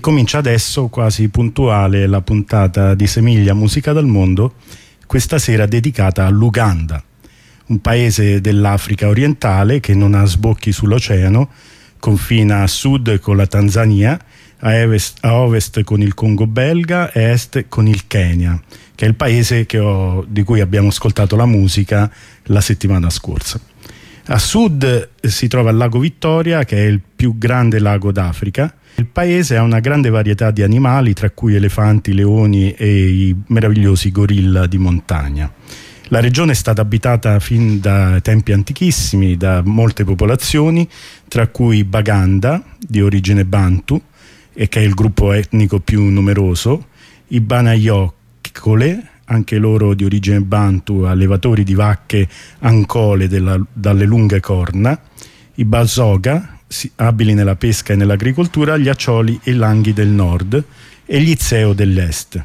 Comincia adesso, quasi puntuale, la puntata di Semiglia Musica dal Mondo, questa sera dedicata all'Uganda, un paese dell'Africa orientale che non ha sbocchi sull'oceano, confina a sud con la Tanzania, a ovest con il Congo belga e a est con il Kenya, che è il paese di cui abbiamo ascoltato la musica la settimana scorsa. A sud si trova il lago Vittoria, che è il più grande lago d'Africa. Il paese ha una grande varietà di animali, tra cui elefanti, leoni e i meravigliosi gorilla di montagna. La regione è stata abitata fin da tempi antichissimi da molte popolazioni, tra cui Baganda, di origine Bantu, e che è il gruppo etnico più numeroso, i Banayokole, anche loro di origine Bantu, allevatori di vacche ancole dalle lunghe corna, i Basoga, abili nella pesca e nell'agricoltura, gli Accioli e i Langhi del nord e gli Zeo dell'est.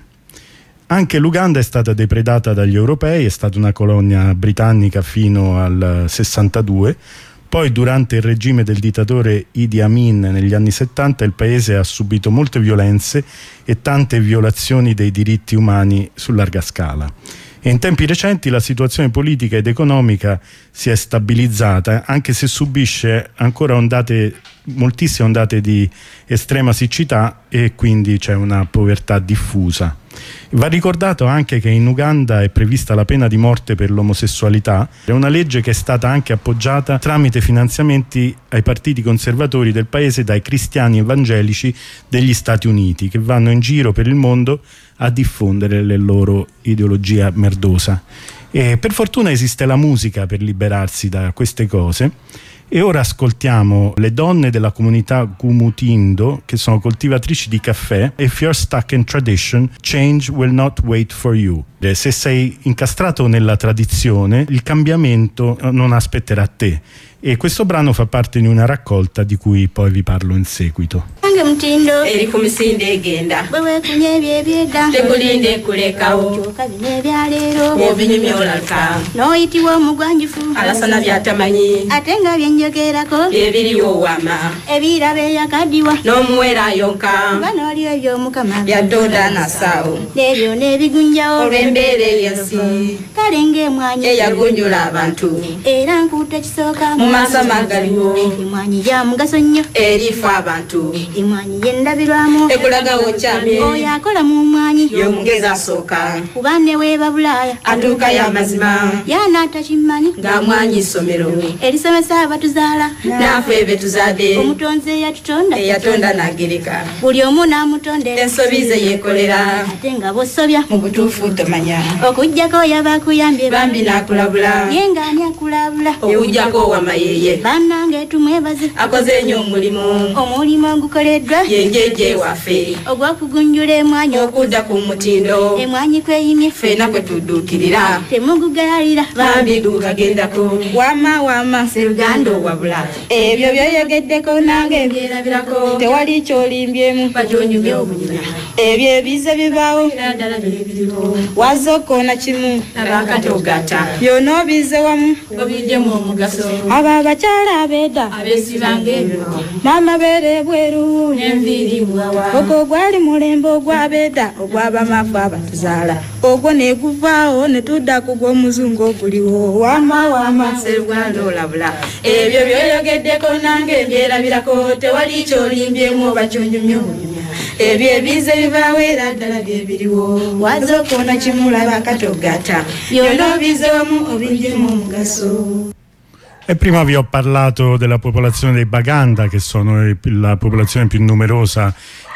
Anche l'Uganda è stata depredata dagli europei, è stata una colonia britannica fino al 62, poi durante il regime del dittatore Idi Amin negli anni 70 il paese ha subito molte violenze e tante violazioni dei diritti umani su larga scala. E in tempi recenti la situazione politica ed economica si è stabilizzata, anche se subisce ancora moltissime ondate di estrema siccità e quindi c'è una povertà diffusa. Va ricordato anche che in Uganda è prevista la pena di morte per l'omosessualità, è una legge che è stata anche appoggiata tramite finanziamenti ai partiti conservatori del paese dai cristiani evangelici degli Stati Uniti, che vanno in giro per il mondo a diffondere la loro ideologia merdosa. E per fortuna esiste la musica per liberarsi da queste cose. E ora ascoltiamo le donne della comunità Gumutindo, che sono coltivatrici di caffè. If you're stuck in tradition, change will not wait for you. Se sei incastrato nella tradizione, il cambiamento non aspetterà te. E questo brano fa parte di una raccolta di cui poi vi parlo in seguito. Mutindo eri ku misinde egenda bwewe kunyebye byeda tekulinde kulekawo kyoka bine byalero obinyumya olalka noyitibwa omugwanjufu alasana byatamanyi ate nga byenjogerako ebiriwo wama ebirabe yakadiwa n'omuwera yonka nga n'oli eby'omukama byaddoda nasawo n'ebyo n'ebigunjawo olw'embeera ey'ensi kale ng'emwanyi eyagonjola abantu era nkutte kisooka mu maaso amagaliwo emwanyi ya mugaso nnyo erifa abantu mwanyi yendabirwamu ekulaga wokyamye oyo akola mu mwanyi y'omugezi asooka kubane weeba bulaaya atuuka y'amazima y'anaatakimanyi nga mwanyi isomero erisomesa abatuzaala naafe be tuzaadde omutonzi eyatonda n'agereka buli omu n'amutondera ensobi ze yeekolera ate nga bosobya mu butuufu tomanya okuggyako yabakuyambye bambi n'akulabula ye ng'ani akulabula owujjako wamayeeye bannange tumwebaze akoze nnyo omulimu ogukoleddwa yenjeje waffe ogwakugunjula emwanyi okudda ku mutindo emwanyi kweyimye ffena kwe tudduukirira temugugalalira bambi gukagendako wama seruganda owabula ebyo byoyogeddeko nange mbyerabirako tewali kyolimbyemu bajonyumye obunyuma ebyo ebize bibaawo ddala biriwo wazokoona kimu abakatogata byonna obize wamu obiddemu omugaso abo abakyala abeedda abeesibanga ebyo maama beere bweru n'enviiri bwawa ogwo gwali mulembe ogw'abeedda ogw'abamafu abatuzaala ogwo neguvaawo ne tudda ku gw'omuzungu oguliwo wama seruganda olabula ebyo byoyogeddeko nange mbyerabirako tewali kyolimbyemu oba kyonyumya obunyumya ebyo ebize bibaawo era ddala byebiriwo wazokoona kimulaba katogata byonna obize wamu obinjemu omugaso. E prima vi ho parlato della popolazione dei Baganda, che sono la popolazione più numerosa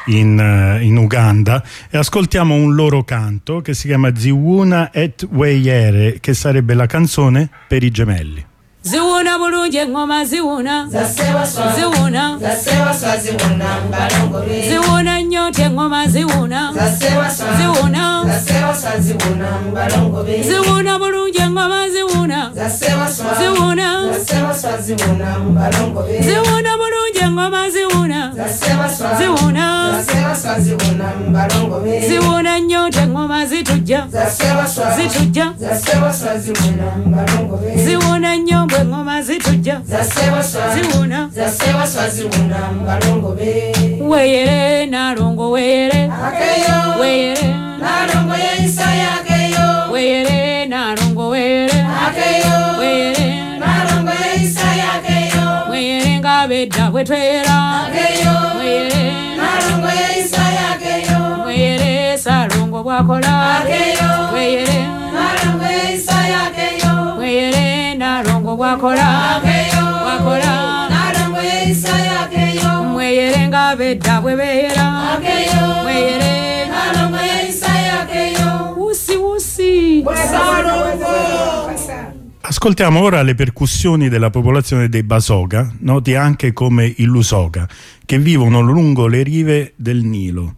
in Uganda, e ascoltiamo un loro canto che si chiama Ziwuna et Weyere, che sarebbe la canzone per i gemelli. Ziwuna bulungi engoma ziwuna ziwuna ziwuna nyote engoma ziwuna ziwuna ziwuna bulungi engoma ziwuna ziwuna ziwuna bulungi engoma ziwuna ziwuna ziwuna nnyo ngoma zitujja zitujja ziwuna nnyo bwe ngoma zitujja ziwuna weyere nalongo weyere weyere nalongo yeisaya keyo weyere nalongo weyere weyere nalongo yeisaya keyo weyere ngabedda bwetwera weyere nalongo yeisaya keyo weyere salongo bwakola weyere nalongo yeisaya keyo weyere nalongo bwakola bwakola nalongo yeisaya keyo mweyere ngabedda bwebeera mweyere nalongo yeisaya keyo usi usi. Ascoltiamo ora le percussioni della popolazione dei Basoga, noti anche come i Lusoga, che vivono lungo le rive del Nilo.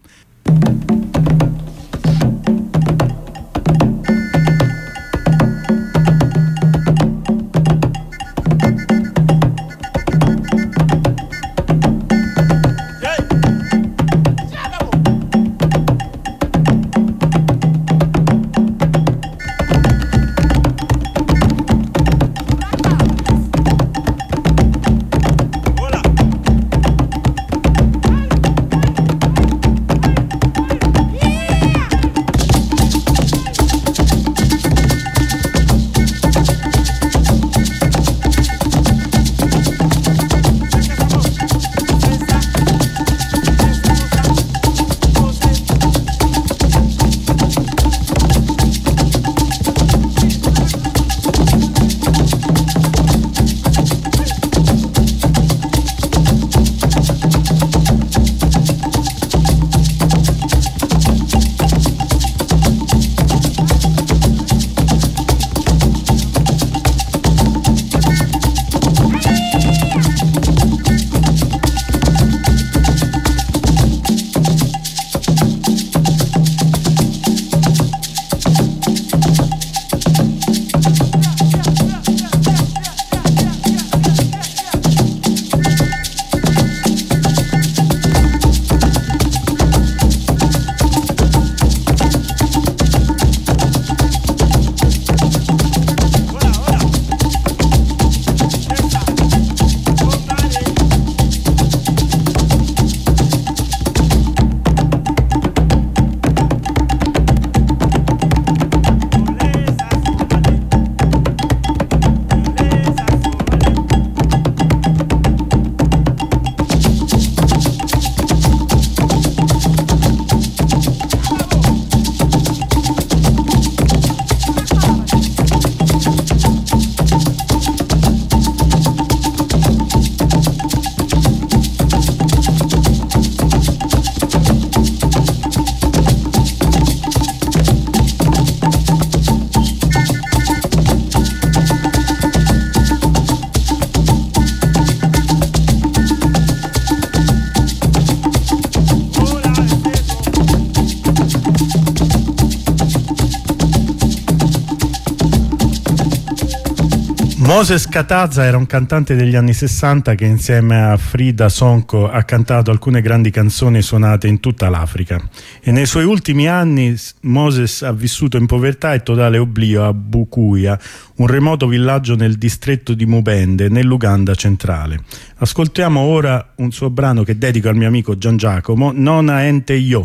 Moses Kataza era un cantante degli anni 60 che insieme a Frida Sonko ha cantato alcune grandi canzoni suonate in tutta l'Africa, e nei suoi ultimi anni Moses ha vissuto in povertà e totale oblio a Bukuya, un remoto villaggio nel distretto di Mubende, nell'Uganda centrale. Ascoltiamo ora un suo brano che dedico al mio amico Gian Giacomo, Nona Ente Yo.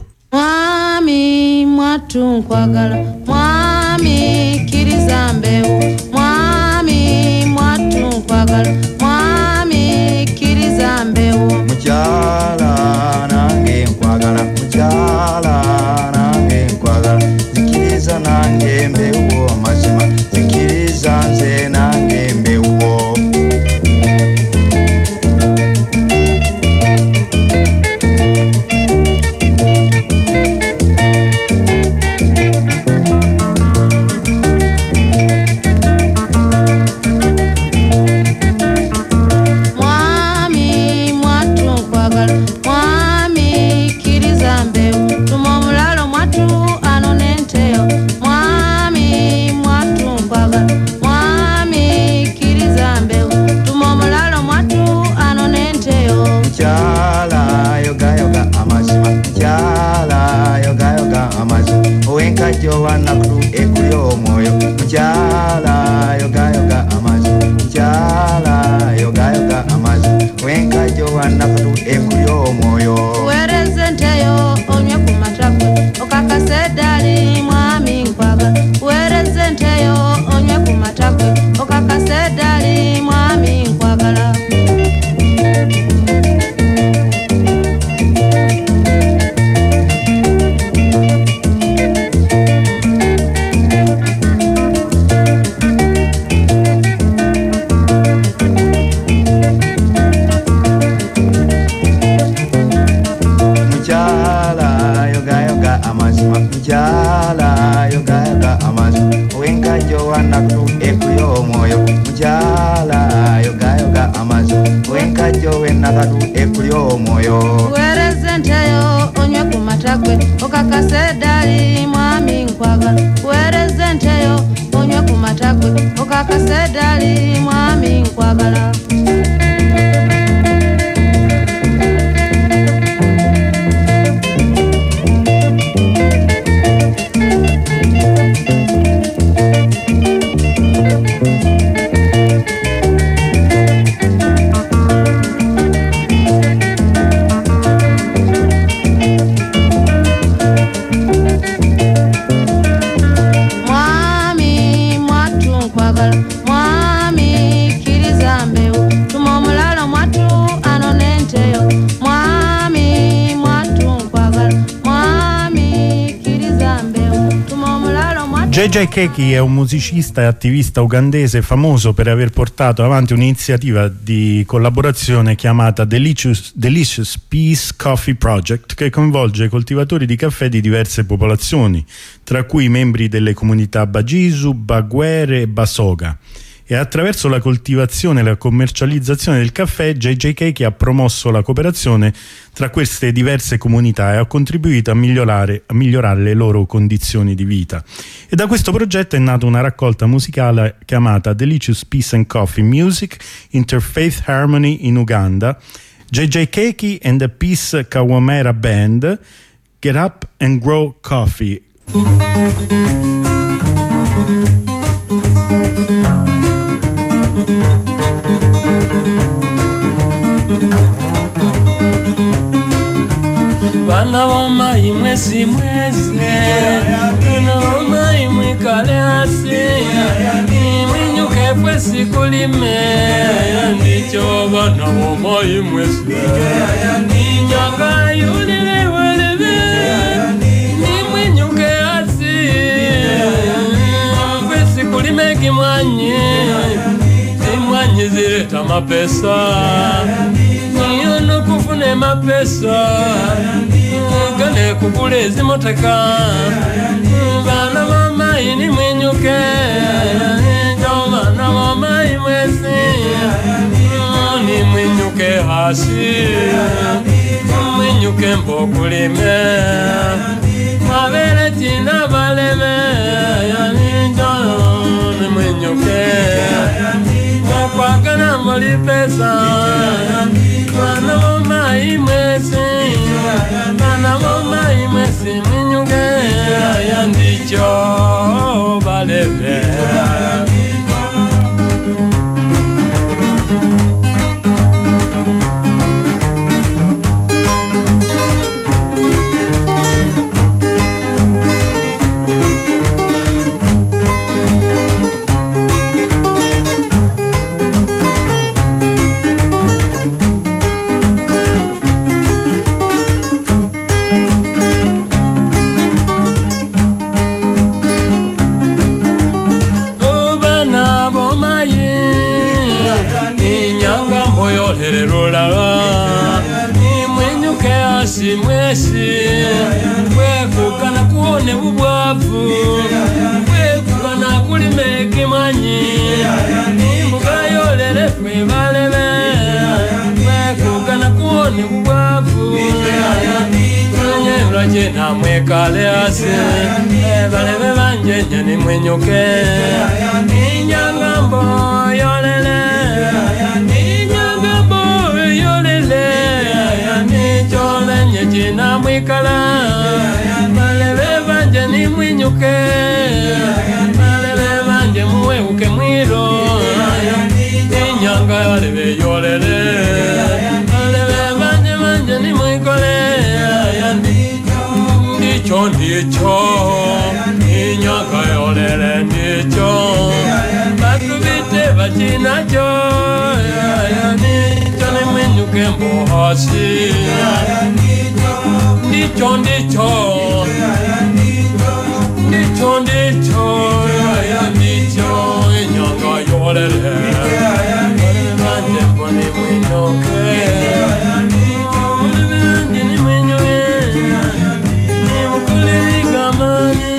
Mwami mwatu nkwagala, mwami kirizambewo, mwami mwatu nkwagala, mwami kirizambewo. Muchala nange nkwagala, muchala nange nkwagala, zikiriza nange mbewo mazima, zikiriza nze nange mbewo. Mwami mwatu nkwagala, mwami kirizambewo, tumomula wenkajjo wanakulu ekuli omwoyo mukyala yogayoga amazzi mukyala yogayoga amazzi wenkajjo wanakulu ekuli omwoyo wereze nteyo onywe ku matakwe okakase ddali mwami nkwaga wereze nteyo onywe ku matakwe okakase ddali mwami nkwagala mukyala yogayoga amazzi wenkajjo wanakulu ekuli omwoyo mukyala yogayoga amazzi wenkajjo wenakatu ekuli omwoyo wereze nteyo onywe ku matakwe okakase ddali mwami nkwagala wereze nteyo onywe ku matakwe okakase ddali mwami nkwagala JJ Keki è un musicista e attivista ugandese famoso per aver portato avanti un'iniziativa di collaborazione chiamata Delicious Peace Coffee Project, che coinvolge i coltivatori di caffè di diverse popolazioni, tra cui i membri delle comunità Bagisu, Bagwere e Basoga. E attraverso la coltivazione e la commercializzazione del caffè, JJ Keki ha promosso la cooperazione tra queste diverse comunità e ha contribuito a migliorare le loro condizioni di vita. E da questo progetto è nata una raccolta musicale chiamata Delicious Peace and Coffee Music Interfaith Harmony in Uganda, JJ Keki and the Peace Kawamera Band, Get Up and Grow Coffee. Bana wama imwezi bana wama imwikale asi imwinyuke kwesi kulime ndicho bana wama imwezi nyanga yulile welebe imwinyuke asi kwesi kulime kimwanyi zileta mapesa niyono kufune mapesa gane kugula ezimoteka bana mama ini mwenyuke bana mama imwezi ni mwenyuke hasi mwenyuke mbokulime mabere tina baleme ni mwenyuke kwakana mali pesa bana mama imwezi bana mama imwezi minyuge yandicho balebe mwesi kwekukana kuone bubwavu kwekukana kulime kimanyi mukayolere kwebalebe kwekukana kuone bubwavu nyemraje namwekale ase balebe banje nyani mwenyuke inyangambo yolele Jina mwikala malebe banje ni mwinyu mwenyuke balebe banje muweuke mwiro inyanga yalebe yolele balebe banje ni mwikole ndicho inyanga yolele ndicho bakubite bachinacho ndicho ni mwenyuke mbohasi ndicho inyanga yolele banje mbone mwenyuke ni mwenyuke ni mukule ligamani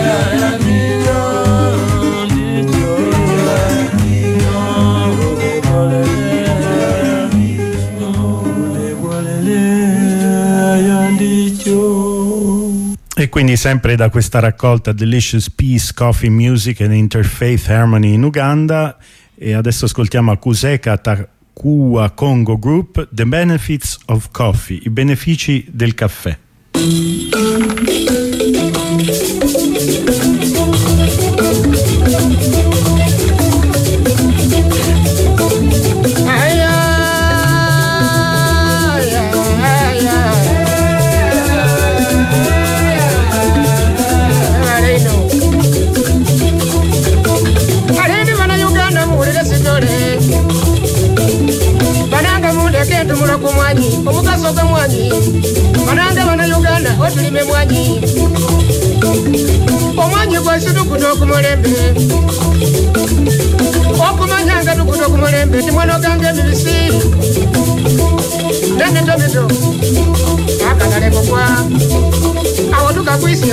E quindi sempre da questa raccolta Delicious Peace, Coffee, Music and Interfaith Harmony in Uganda, e adesso ascoltiamo a Kuseka Takua Congo Group, The Benefits of Coffee, i benefici del caffè. Omugaso gw'emwanyi banange bana Uganda otulime mwanyi omwanyi gwesitukuta okumulembe okumanyanga tukuta okumulembe timwana gange emibisi nenetomito akanalekokwa awo tukagwisya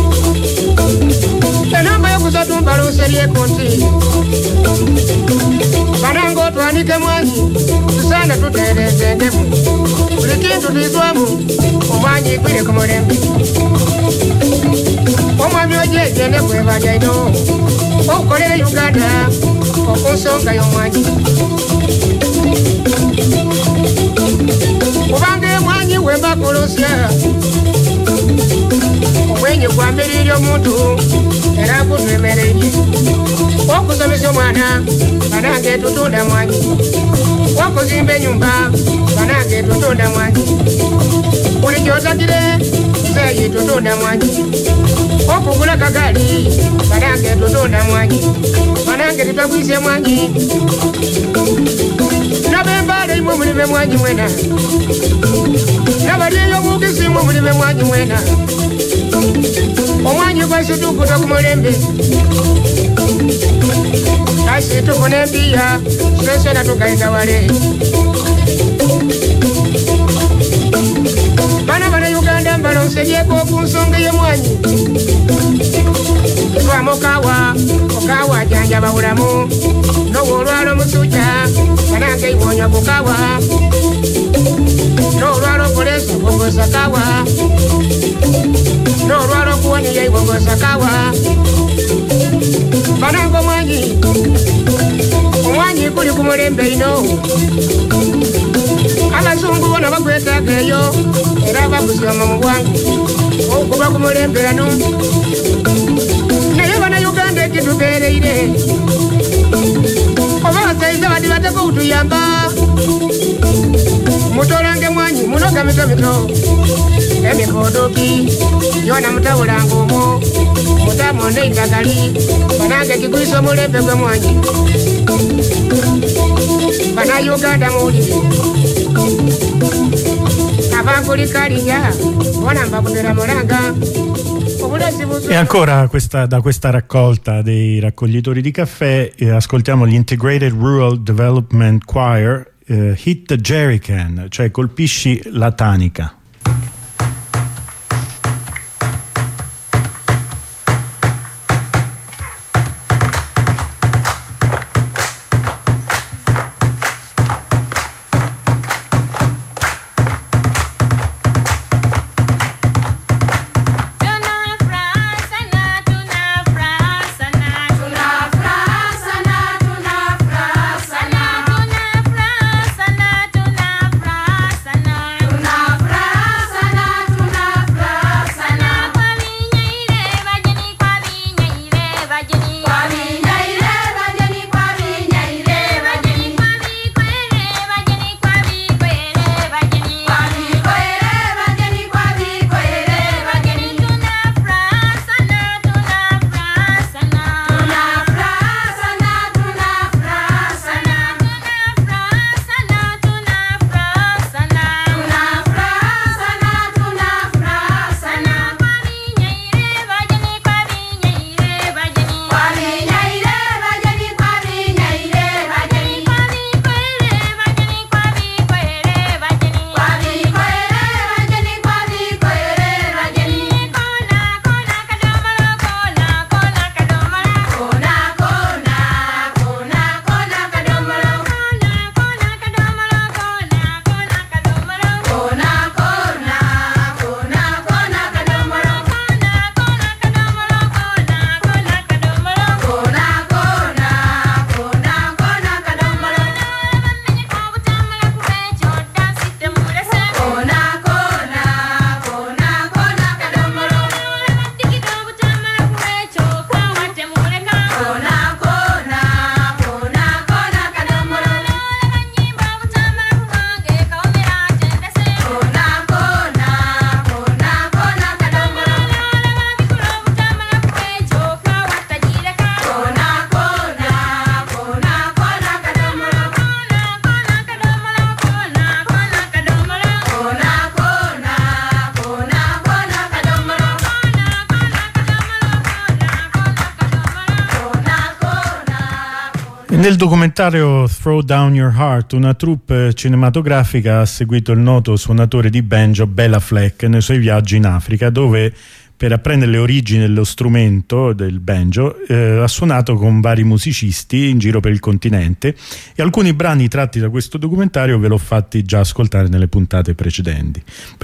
enamba yokusatumbala oserieko nti banange otwanike mwanyi tusana tuterezengemu buli kintu tuizwamu omwanyi gwire ku mulembe omwami ojejene kwebalya ino okukolera Uganda okunsonga y'omwanyi kubanga emwanyi wembakolosya omwenyi gwamirirya omuntu era gutwemereire okusomesya omwana banange tutunda mwanyi okuzimba enyumba banange tutunda mwanyi buli gyotagire zeyi tutunda mwanyi okugula kagali banange tutunda mwanyi banange tutagwise mwanyi nabembale imwe mulime mwanyi mwena nabalyeyo mugisi imwe mulime mwanyi mwena omwanyi gwesitukuta ku mulembe asi tufune empiya sesena tugaita wale bana bana Uganda mbalonseryeko ku nsonga y'emwanyi twamu okawa janjaba bulamu n'olwalo musujja banange iwonya kukawa n'olwalo polesi bongoza kawa n'olwalo kuwaniya ibongoza kawa banange omwanyi guli ku mulembe ino abazungu bona bagwetaaga eyo era bagusoma mu bwangu okuba ku mulembe ano naye bana Uganda ekitubeereire oba basaiza badi bateko kutuyamba mutolange mwanyi munoga mitomito emikodoki yona mutabulanga omwo mutamonde indagali banange kigwisa omulembe gwe mwanyi bana Uganda muwulire abankulikalinya bona mbakutera mulanga. E ancora da questa raccolta dei raccoglitori di caffè ascoltiamo gli Integrated Rural Development Choir, Hit the Jerrycan, cioè colpisci la tanica. Fra Nel documentario Throw Down Your Heart, una troupe cinematografica ha seguito il noto suonatore di banjo Bela Fleck nei suoi viaggi in Africa, dove per apprendere le origini dello strumento del banjo ha suonato con vari musicisti in giro per il continente, e alcuni brani tratti da questo documentario ve l'ho fatti già ascoltare nelle puntate precedenti.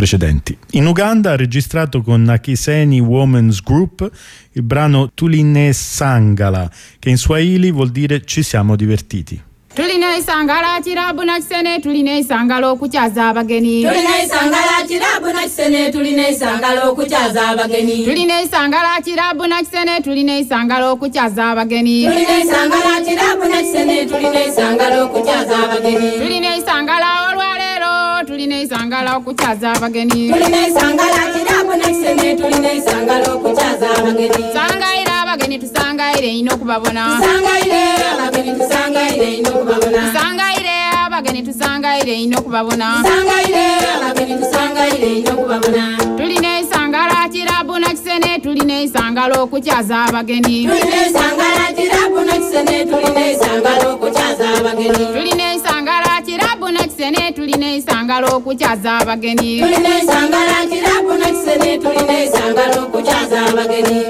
In Uganda ha registrato con Nakiseni Women's Group il brano Tuline Sangala, che in Swahili vuol dire ci siamo divertiti. Tuline sangala chirabu na kisene tuline sangalo kuchaza abageni. Tuline sangala chirabu na kisene tuline sangalo kuchaza abageni. Tuline sangala chirabu na kisene tuline sangalo kuchaza abageni. Tuline sangala chirabu na kisene tuline sangalo kuchaza abageni. Tuline sangala olwalero tuline sangala kuchaza abageni. Tuline sangala chirabu na kisene tuline sangalo kuchaza abageni. Sangaira abageni tusangaire ino kubabona. Sangaire abageni tusangaire ino kubabona. Sangaire abageni tusangaire ino kubabona. Sangaire abageni tusangaire ino kubabona. Tuline sangala chirabu na kisene tuline sangalo kuchaza abageni. Tuline sangala chirabu na kisene tuline sangalo kuchaza abageni. Tuline sangala chirabu na kisene tuline sangalo kuchaza abageni. Tuline sangala chirabu na kisene tuline sangalo kuchaza abageni.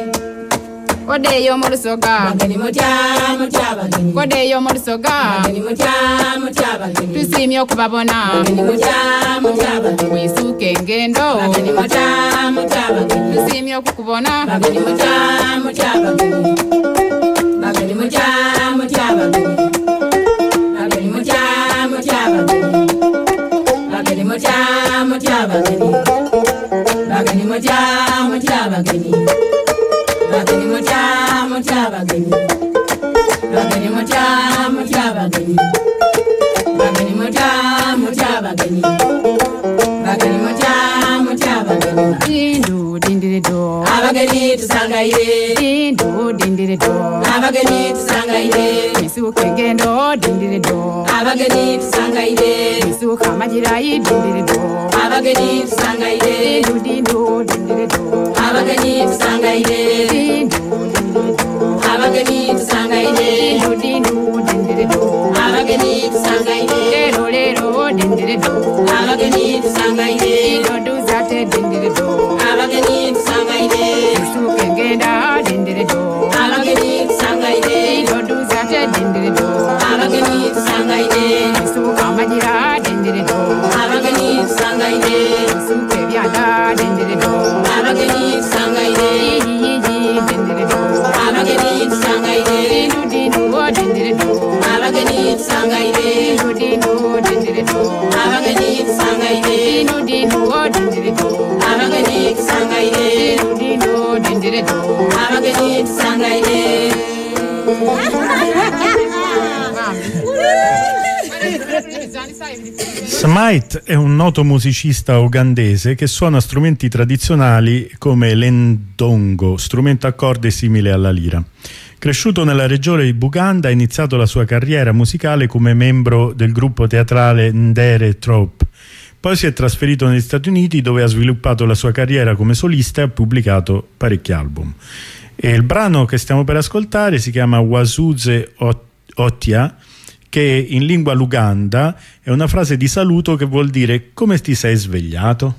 Kodeyo murusoga bageni mutya bageni. Kodeyo murusoga bageni mutya bageni. Tusimye okubabona bageni mutya bageni. Wisuke ngendo bageni mutya bageni. Tusimye okukubona bageni mutya bageni. bageni mutya bageni. bageni mutya bageni. bageni mutya bageni. bageni mutya bageni. bageni mutya bageni. bageni mutya bageni. bageni mutya bageni. bageni mutya bageni. Dindu dindiredo abageni tusangaire. Dindu dindiredo abageni tusangaire. Wisuke ngendo dindiredo abageni tusangaire. Wisuka majirai dindiredo abageni tusangaire. Dindu dindu dindiredo abageni tusangaire. abageni tusangaire. Dindu dindu dindiredo abageni tusangaire. Lero lero dindiredo abageni tusangaire. Dindu zate dindiredo abageni tusangaire. Wisuke ngenda dindiredo abageni tusangaire. Dindu zate dindiredo abageni tusangaire. Wisuka majira dindiredo abageni tusangaire. Wisuke byanda dindiredo abageni tusangaire. dindiredo abageni tusangaire. Dindu dindu dindiredo abageni tusangaire. Dindu dindu dindiredo abageni tusangaire. Dindu dindu dindiredo abageni tusangaire. Dindu dindu dindiredo abageni tusangaire. Smite è un noto musicista ugandese che suona strumenti tradizionali come l'endongo, strumento a corde simile alla lira. Cresciuto nella regione di Buganda, ha iniziato la sua carriera musicale come membro del gruppo teatrale Ndere Troupe. Poi si è trasferito negli Stati Uniti, dove ha sviluppato la sua carriera come solista e ha pubblicato parecchi album. E il brano che stiamo per ascoltare si chiama Wasuze Otia, che in lingua luganda è una frase di saluto che vuol dire come ti sei svegliato?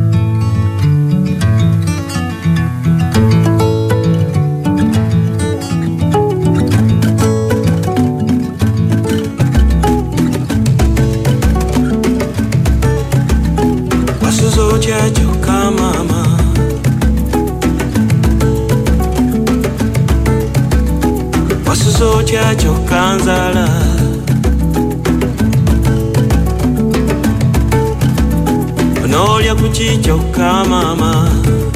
Kanzala Onolya kuchichoka mama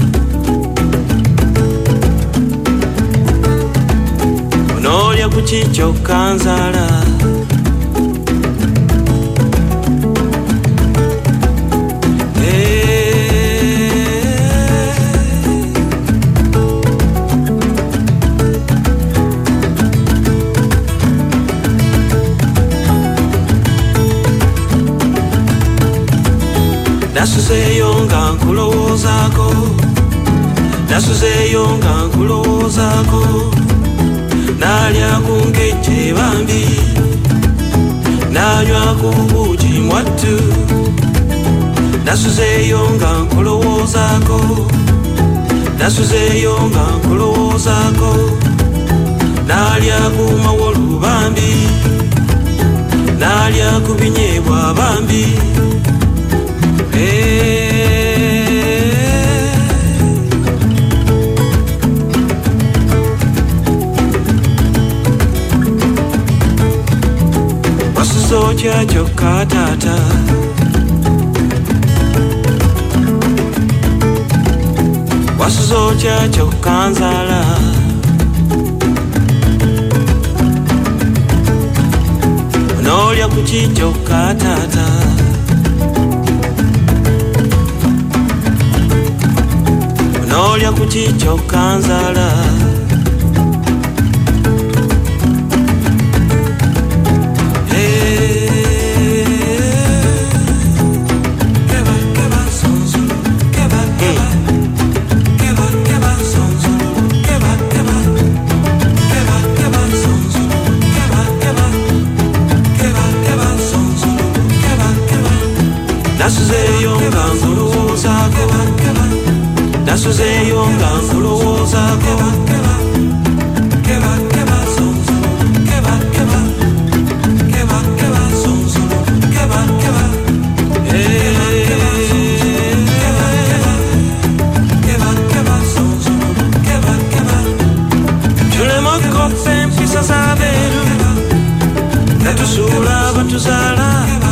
Onolya kuchichoka nzala Nasuzeyo nga nkulowoozako Nasuzeyo nga nkulowoozako Nalya ku nkejje bambi nanywa ku buugi mwattu nasuzeeyo nga nkulowoozaako nasuzeeyo nga nkulowoozaako naalya ku mawolu bambi naalya ku binyeebwa bambi wasuzookya kyokka taata wasuzookya kyokka nzaala onoolya ku kyokka taata onoolya ku kyokka nzaala nasuzeeyo nga nkulowoozaako nasuzeeyo nga nkulowoozaako tulema koppa empisa z'abeeru natusuula abatuzaala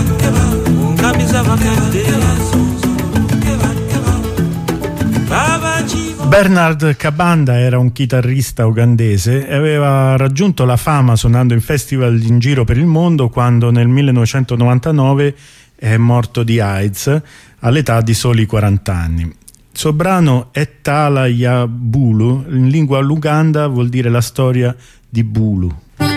Bernard Kabanda era un chitarrista ugandese e aveva raggiunto la fama suonando in festival in giro per il mondo quando nel 1999 è morto di AIDS all'età di soli 40 anni. Il suo brano Ettala ya Bulu in lingua luganda vuol dire la storia di Bulu.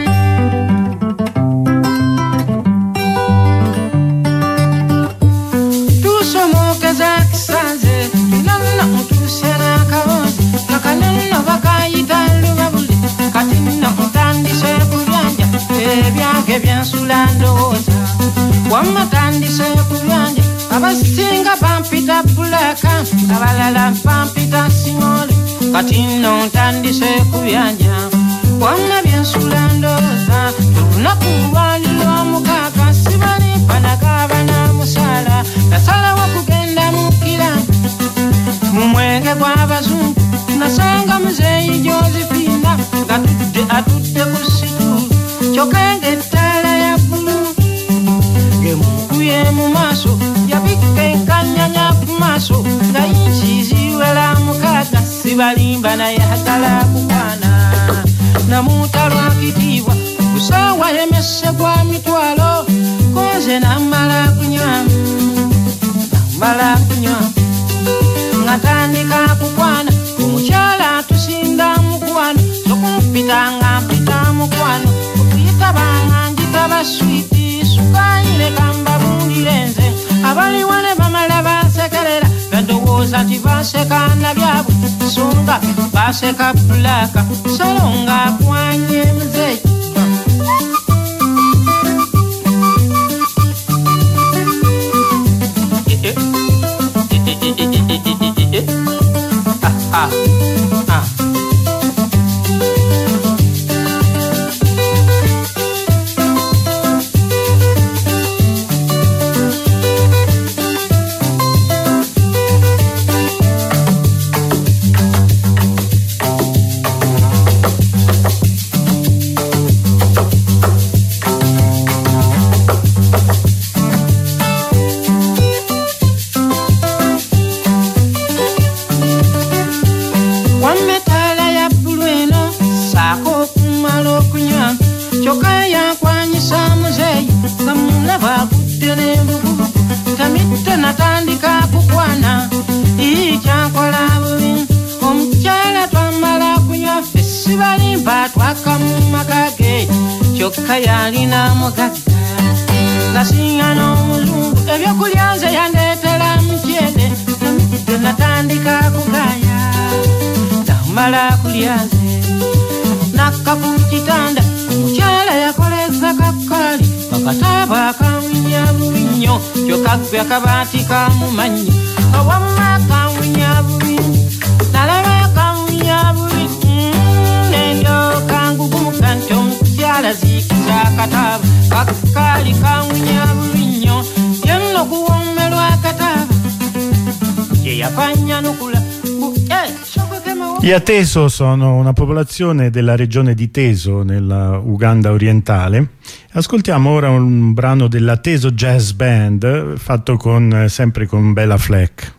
Bien sulandoza wamatandise kubyanja abasinga pampita pulaka abalala pampita simole kati nno ntandise kubyanja wama bien sulandoza tunakuwalira omukaka sibali panakaba na musala nasala wakugenda mukira mumwenge gw'abazungu nasanga muzeyi Josephina gatudde atudde ku situlu kyokenge ettala ya bulu ngemukuye mu maaso yabikka enkanyanya ku maaso nga yinkiziwela mukaaga sibalimba naye atala kukwana namuta lwa kitiibwa kusaawa yemesse gwa mitwalo konze namala kunywa ngatandika kukwana omukyala tusinda mukwano sokumpita nga mpita mukwano okuyitaba njitaba switi sukayire kamba bundirenze abaliwo ne bamala basekerera bandowooza nti basekana byabwe songa baseka pulaka solonga akwanye muzeyi yalina mugagga ngasinga n'omuzungu ebyokulya nze yandeetera mukyere natandika kugaya namala kulya nze nakka ku kitanda omukyala yakoleza kakali akataba akamwinya bubi nnyo kyokka ggwe akabaati kamumanyi awamma akamwinya bubi nalaba akamwinya bubi nendyoka ngugumuka nti omukyala ziikiza akataba akakaali kamwinya bubi nnyo yenno guwommerwa akataba yeyafanya nukula Gli Ateso sono una popolazione della regione di Teso, nella Uganda orientale. Ascoltiamo ora un brano della Teso Jazz Band fatto sempre con Bela Fleck.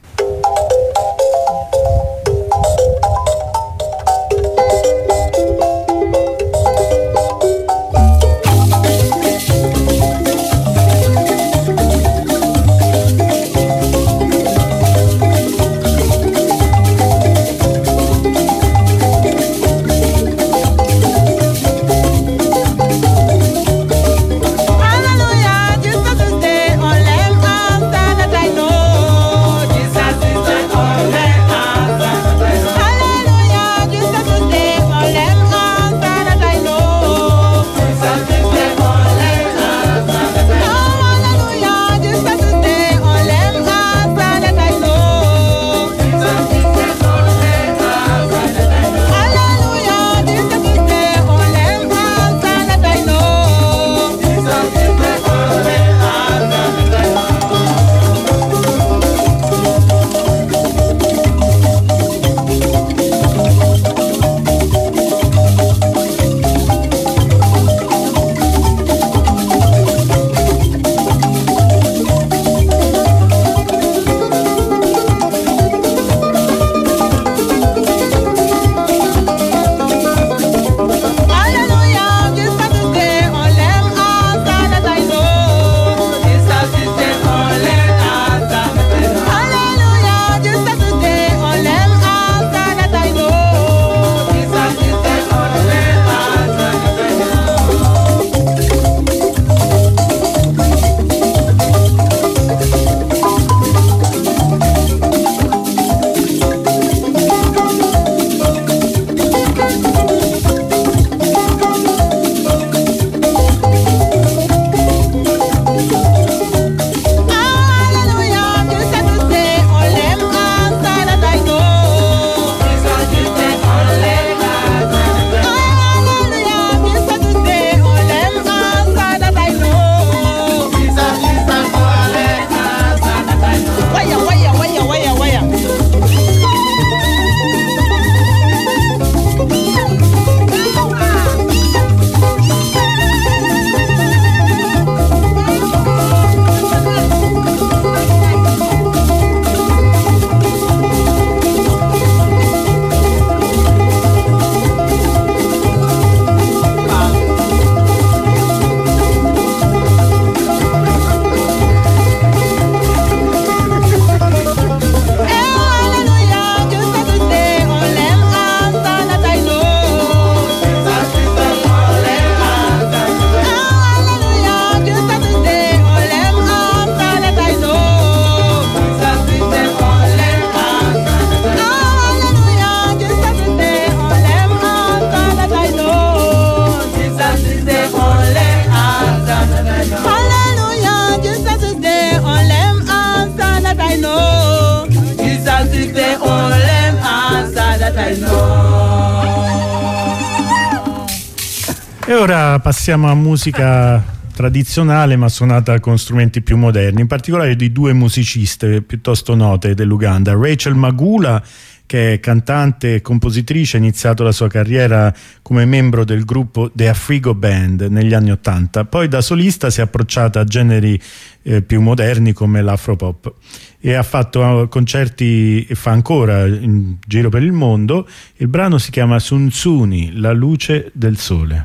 E ora passiamo a musica tradizionale ma suonata con strumenti più moderni, in particolare di due musiciste piuttosto note dell'Uganda, Rachel Magula, che è cantante e compositrice, ha iniziato la sua carriera come membro del gruppo The Afrigo Band negli anni '80, poi da solista si è approcciata a generi più moderni come l'afropop e ha fatto concerti e fa ancora in giro per il mondo. Il brano si chiama Sunsuni, la luce del sole.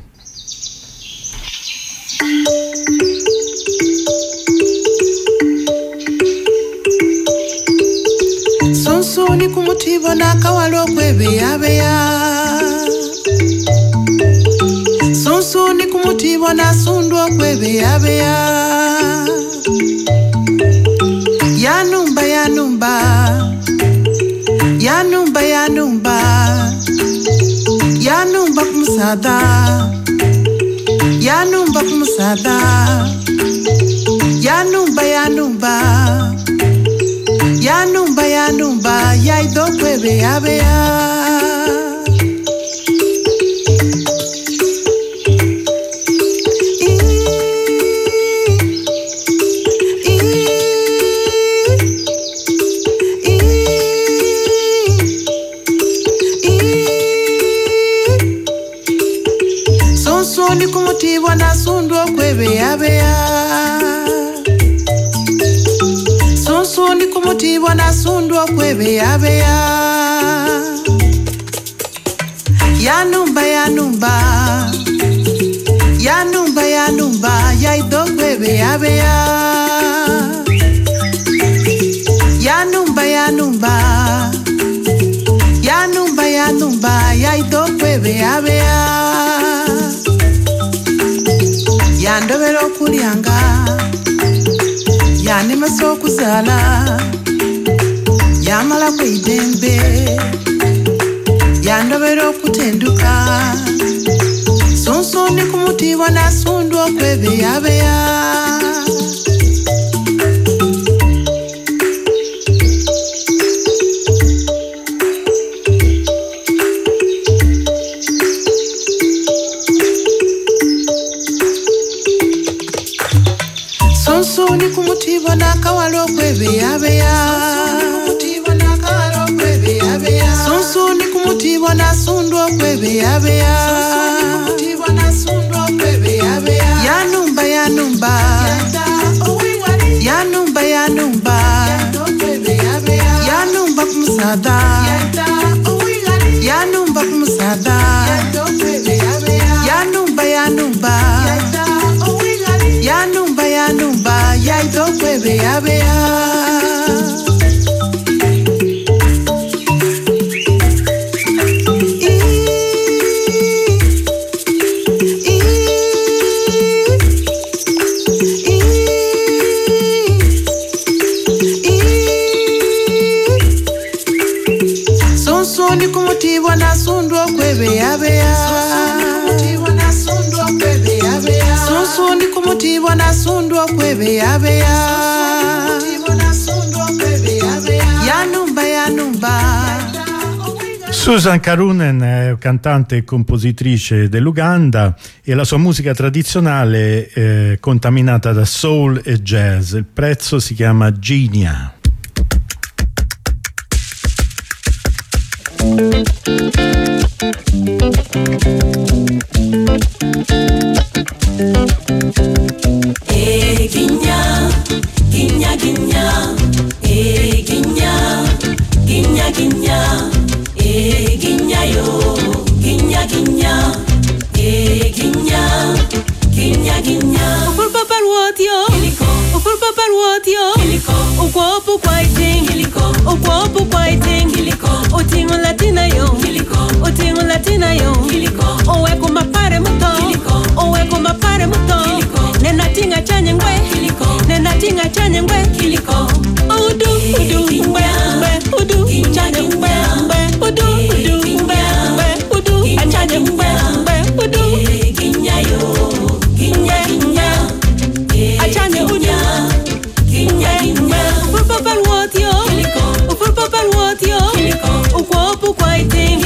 Sunsuni kumutibo nakawalo kwebeyabeya, sunsuni kumutibo nasundwa kwebeyabeya, yanumba yanumba yanumba yanumba yanumba kumusada yanumba kumusada Yanumba, yanumba. Yanumba, yanumba. Yaido kwebe abea. Sonsoni kumutiwa na sundwa kwebe abea. Sonsoni kumutiwa na sundwa kwebe abea. Yanumba, yanumba. Yanumba, yanumba. Yaido kwebe abea. Yanumba, yanumba. Yanumba, yanumba. Yaido kwebe abea. Yandobera okulyanga yanemesa okuzala yamala kwidembe yandobera okutenduka sonsoni kumutiwa nasundwa okwebeyabeya. Sonsoni kumutiwa nakawalo kwebeyabeya. Sonsoni kumutiwa nasundwa kwebeyabeya. Yanumba, yanumba. Yanumba, yanumba. Yanumba kumusada. Yanumba kumusada. Yanumba, yanumba. Yanumba, yanumba, yaido kwebeyabeya. Sonsoni kumutiwa nasundwa kwebeyabeya. Sonsoni kumutiwa nasundwa kwebeyabeya. Yanumba, yanumba. Susan Karunen è cantante e compositrice dell'Uganda e la sua musica tradizionale è contaminata da soul e jazz. Il pezzo si chiama Genia. Guinya, guinya, guinya, guinya, guinya, guinya, guinya yo, guinya, guinya, guinya, guinya, guinya. Upur papar what yo, upur papar what yo, ukwapu kwaiting, ukwapu kwaiting, utingo latina yo, utingo latina yo, oweko mapare muto, oweko mapare muto. Nena tinga chanye ngwe, nena tinga chanye ngwe, udu, udu, ngwe, ngwe, udu, chanye ngwe, ngwe, udu, udu, ngwe, ngwe, udu, chanye ngwe, ngwe, udu, ginya yo, ginya, ginya, achanye udu, ginya, ginya, upur papar what yo, ukwapu kwaiting,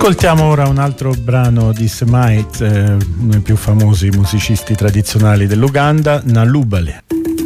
Ascoltiamo ora un altro brano di Semite, uno dei più famosi musicisti tradizionali dell'Uganda, Nalubale.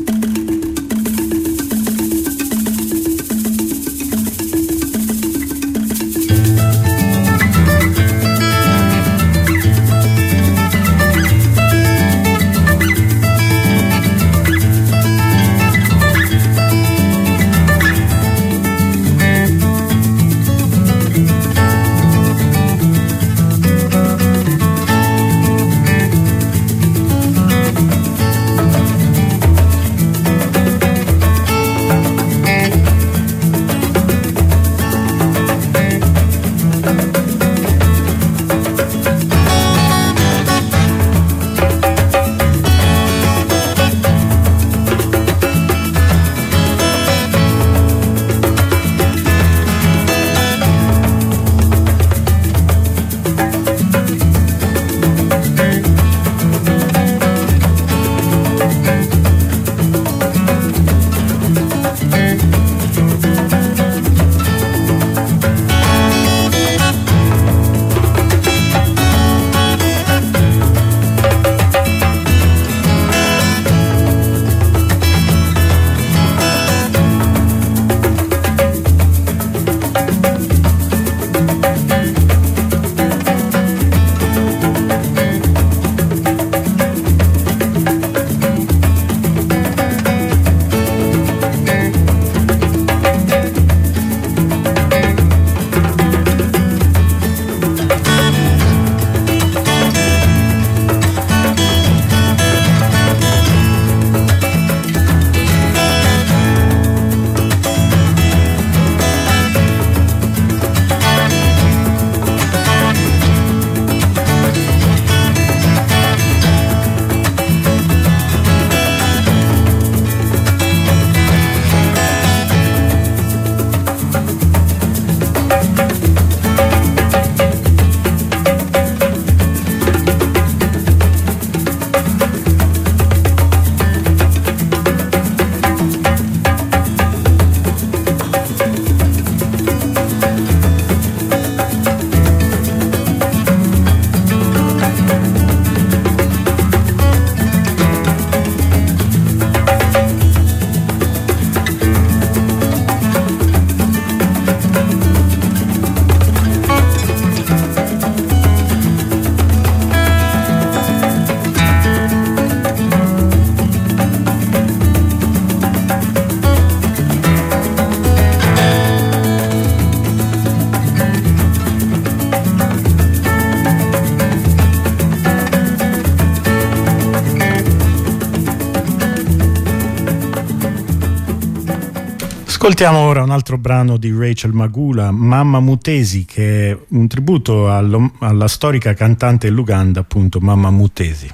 Ascoltiamo ora un altro brano di Rachel Magula, Mamma Mutesi, che è un tributo alla storica cantante dell'Uganda, appunto Mamma Mutesi.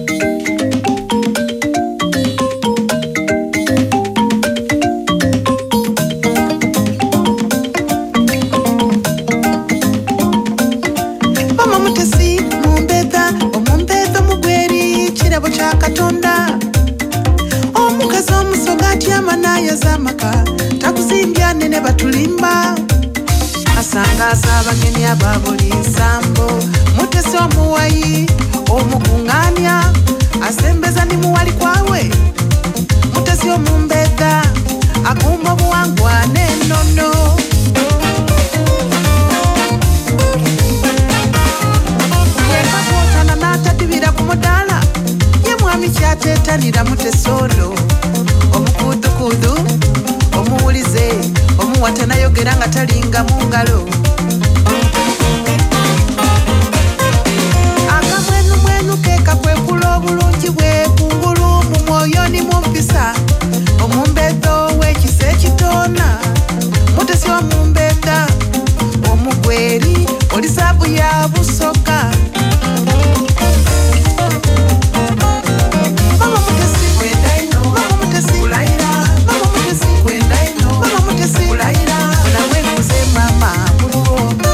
Mama Mutesi mumbeda omumbeda mugweri kirabo kya Katonda omukazi omusoga atyama n'ayazamaka takuzimbya nene batulimba asangaza abagenyi aba buli nsambo Mutesi omuwayi omukunganya asembeza ni muwali kwawe Mutesi omumbeda akuma obuwangwa n'ennono yekakotana n'atadibira ku mudaala ye mwami kyateetanira Mutesi ono omukudukudu omuwulize omuwatanayogera nga talinga mu ngalo akamwenumwenu keeka kwekula obulungi bwe kungulu mu mwoyo ni mu mpisa omumbeda ow'ekisa ekitoona Mutesi omumbeda omugweri oli saabu ya busoka Mama Mutesi kwendaino Mama Mutesi kulaira Mama Mutesi kwendaino Mama Mutesi kulaira nawe nkuze mama buluo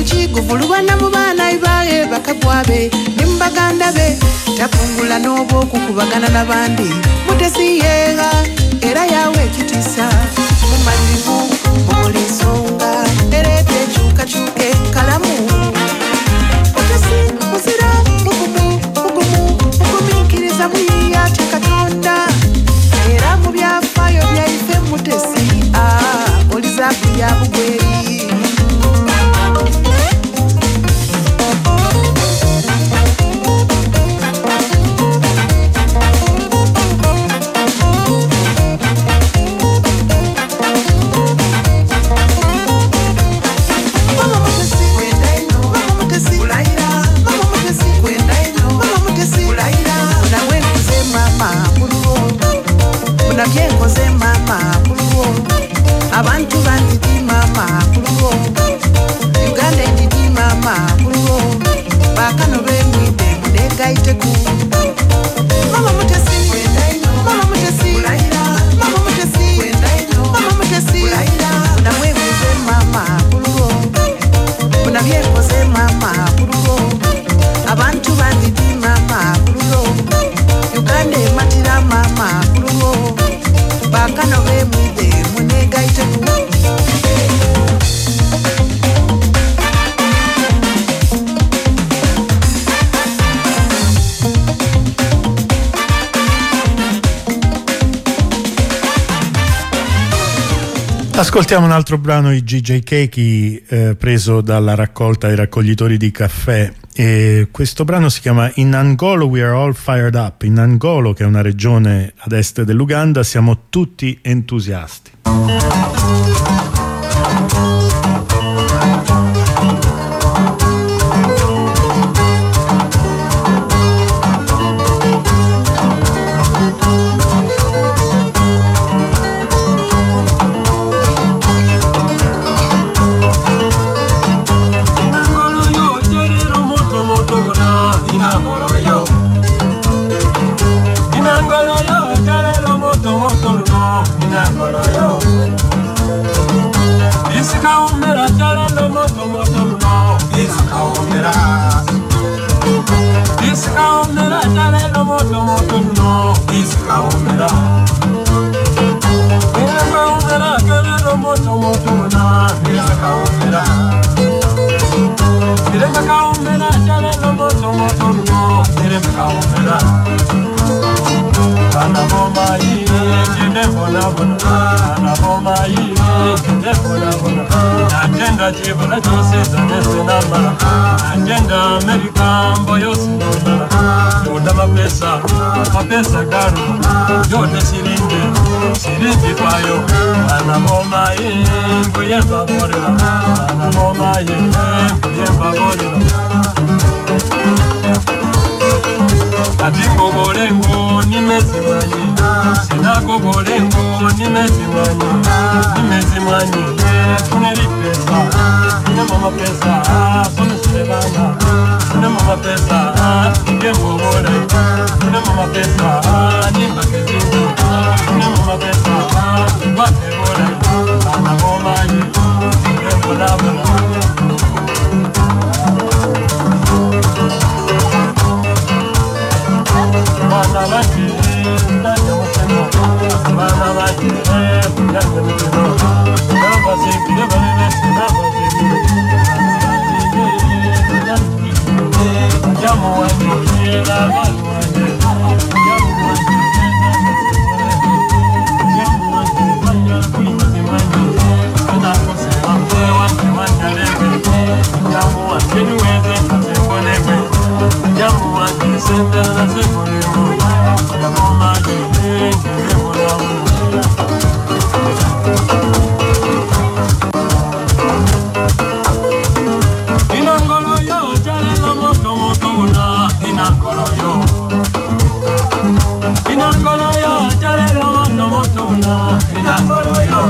guvulubana mu baana bae bakagwabe nimbaganda be tapungula n'obwokukubagana n'abandi Mutesi yega era yawe ekitisa mumalivu omulisonga erete chukachuke kalamu Mutesi muzira mukumikiriza buyate Katonda era mu byafaayo byaife Mutesi olizaku ya bugweri Nabyekoze mama kuluwo abantu bandidi mama kuluwo Uganda ndidi mama kuluwo bakano bemwide munegaite ku Mama Mutesi Mama Mutesi Mama Mutesi Mama Mutesi Unamwekoze mama kuluwo Unabyekoze mama kuluwo abantu bandidi mama kuluwo Uganda matira mama kuluwo bakano bemwide munegaite ku Ascoltiamo un altro brano di G.J. Cakey preso dalla raccolta I raccoglitori di caffè e questo brano si chiama In Angolo We Are All Fired Up. In Angolo, che è una regione ad est dell'Uganda, siamo tutti entusiasti. Chibula choseza nesenama Agenda America mboyo sinona Yoda mapesa garu Yoda sirindi payo Anamoma nguye favorila Anamoma nguye favorila Atingo golengo nimezimanyi Sinago golengo nimezimanyi Kunelipesa Mama pesa Sone silebana Mama pesa Ngembo bore Mama pesa Nimba kezingo Mama pesa Wate bore Anamoma Ngembo labana Mana baki Nanya muteno Mana baki Nanya muteno Namba seki Namba Jamu wani la wani Jamu wani kuimazimani Kana kose wamte wanjalebe Jamu wani nuweze kasekonebe Jamu wani sende na sekonebo Jamu wani njebe wala Inangolo yo jale lo moto moto una Inangolo yo jale lo moto moto una Inangolo yo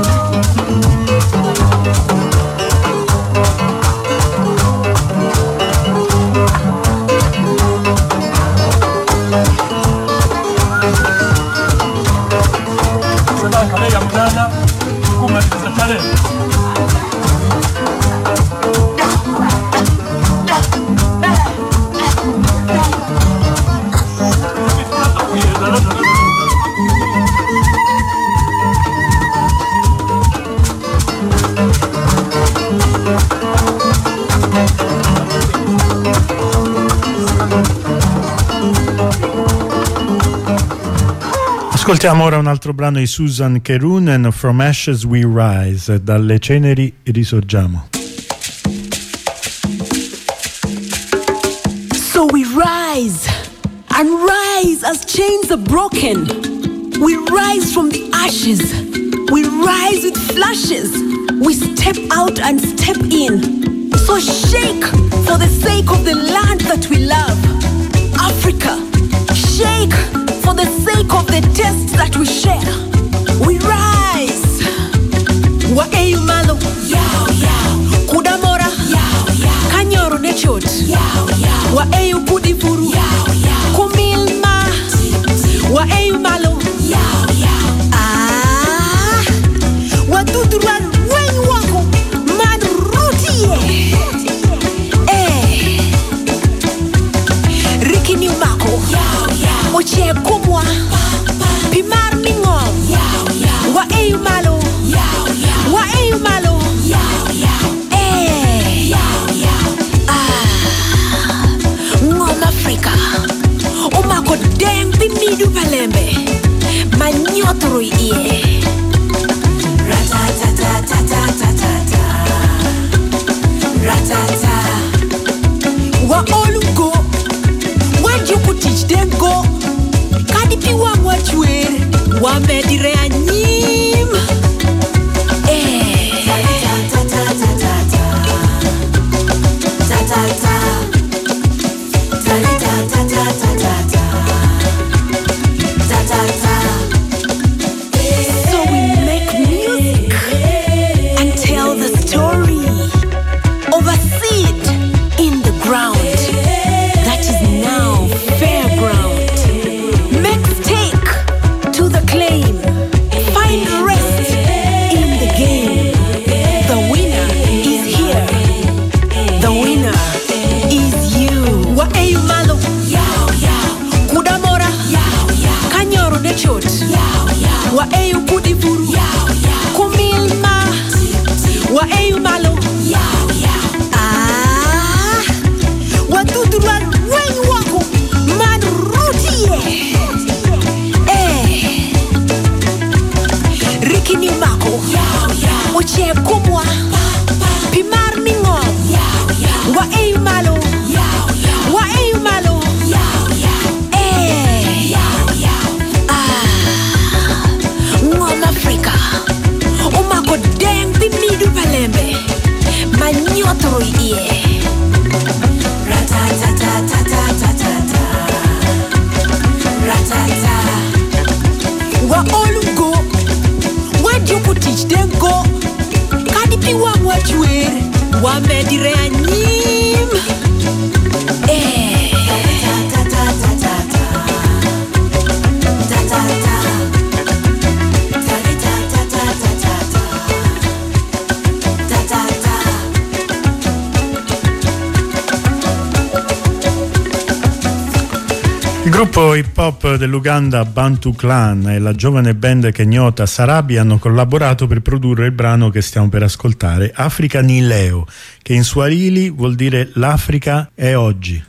Ascoltiamo ora un altro brano di Susan Kerunen, From Ashes We Rise, dalle ceneri risorgiamo. So we rise and rise as chains are broken. We rise from the ashes. We rise with flashes. We step out and step in. So shake for the sake of the land that we love. Africa, shake for the sake of the taste that we share. We rise. Waeyu malo, yao yao. Kudamora, yao yao. Kanyoro nechot, yao yao. Waeyu kudifuru, yao yao. Kumilma, waeyu malo, yao yao. Ah, waduduran wenyu wako madrutie. Rikini umako, yao yao. Oche kumwa, pimar mingom, yao yao. Waeyu malo, yao yao. Waeyu malo, yao yao. Yao yao. Ah, ngom Afrika. Umako deng pimidu palembe, manyotru iye. Ratatatatatatatata, ratata. Wa olugo, wanju kutich dem go. Kadi piwa mwachwer, wa medire anyim. Tatatatatata, tatata. So we make music and tell the story of a seed in the ground that is now fair ground. Make stake to the claim, find rest in the game. The winner is here. The winner is you. Waeyu malo, yao yao. Kudamora, yao yao. Kanyoro nechot, yao yao. Waeyu kudifuru, yao yao. Kumilma, waeyu malo, yao yao. Ah, waduduran wenyu wako madrutie. Rikini umako, yao yao. Oche kumwa, pimar mingom, yao yao. Waeyu malo, yao yao. Waeyu malo, yao yao. Yao yao. Ah, ngom Afrika. Umako deng pimidu palembe, manyotru iye. Ratatatatata, ratata. Wa olugo, wanju kutich dem go. Kadi piwa mwachwer, wa medire anyim. Il gruppo hip hop dell'Uganda Bantu Clan e la giovane band kenyota Sarabi hanno collaborato per produrre il brano che stiamo per ascoltare, Africa ni leo, che in Swahili vuol dire l'Africa è oggi.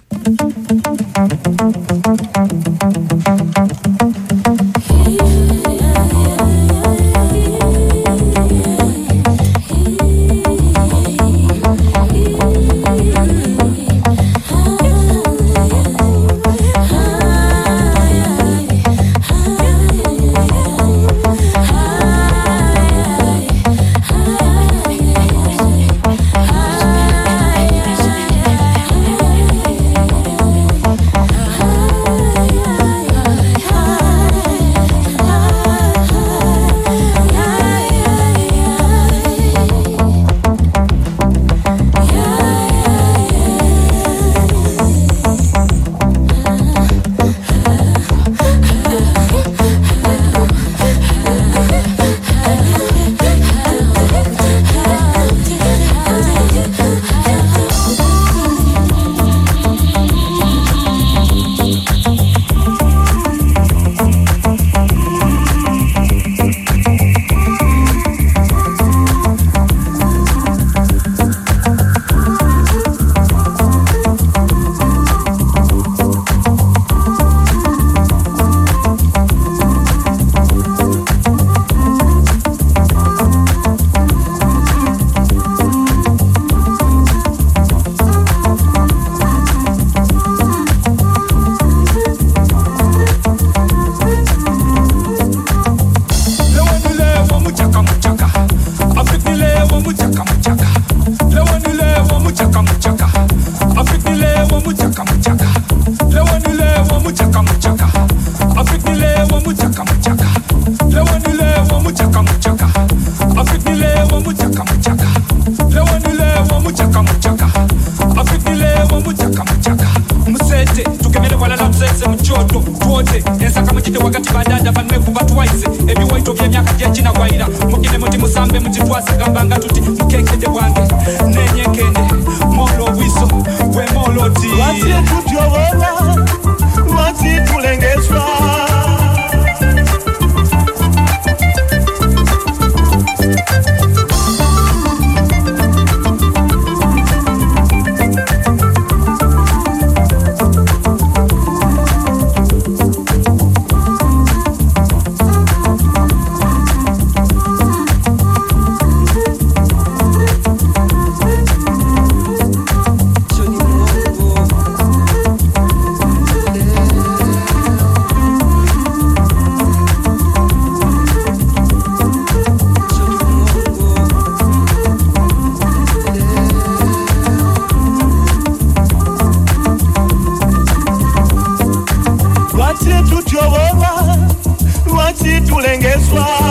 lengeswa